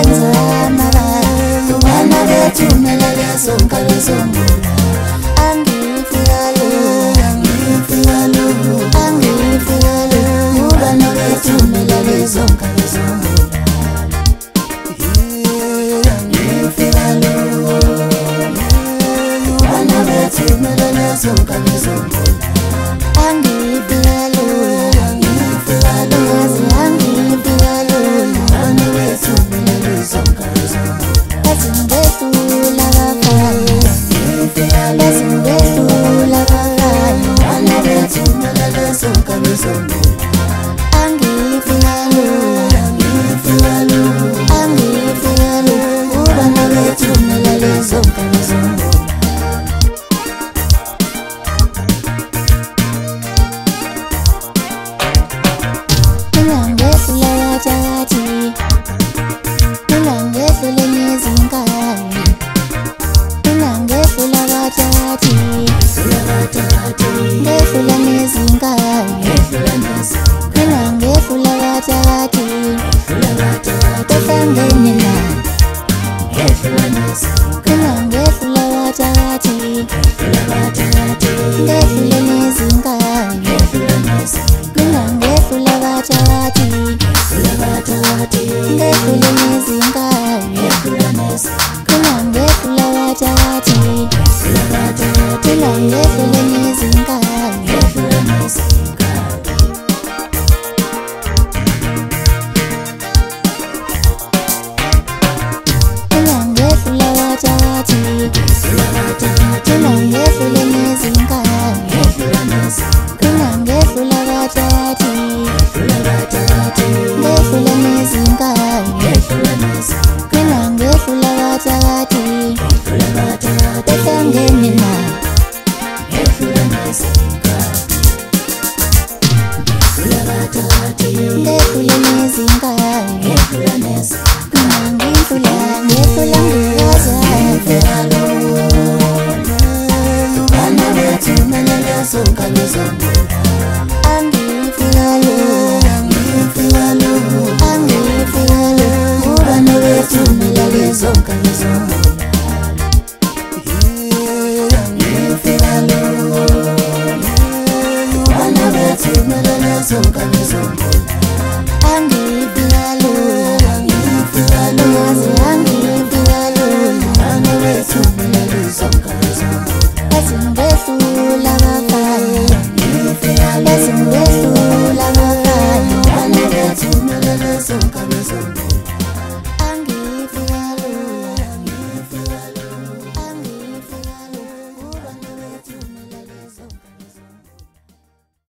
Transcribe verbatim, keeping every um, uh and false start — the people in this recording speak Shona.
kwenza amabala ubana bethu melele sonke besombula angifikalo angifikalo angifikalo ubana bethu melele sonke besombula angifikalo ubana bethu melele sonke besombula angifikalo angifikalo angifikalo ubana bethu melele sonke besombula Esindethula bafana Esindethula bafana Ubana bethu melele sonke besombula Angifikalo Angifikalo Angifikalo Ubana bethu melele sonke besombula Nangethula wathathi Nangethula nezingane Nangethula wathathi Ngethula nezingane Nangethula wathathi Tohlangene naye Nangethula wathathi Ngethula nezingane Nangethula wathathi Ngethula nezingane Nangethula wathathi Ngethula nezingane Nangethula wathathi Nangethula nezingane Nangethula wathathi Ngethula nezingane Nangethula wathathi Tohlangene naye Ngethula nezingane Ngithula ngithula ngiyazala Ubana bethu melele sonke besombula Angifikalo Angifikalo Angifikalo Ubana bethu melele sonke besombula Angifikalo Ubana bethu melele sonke besombula Angifikalo Angifikalo Angifikalo Ubana bethu melele sonke besombula Esindethula bafana Esindethula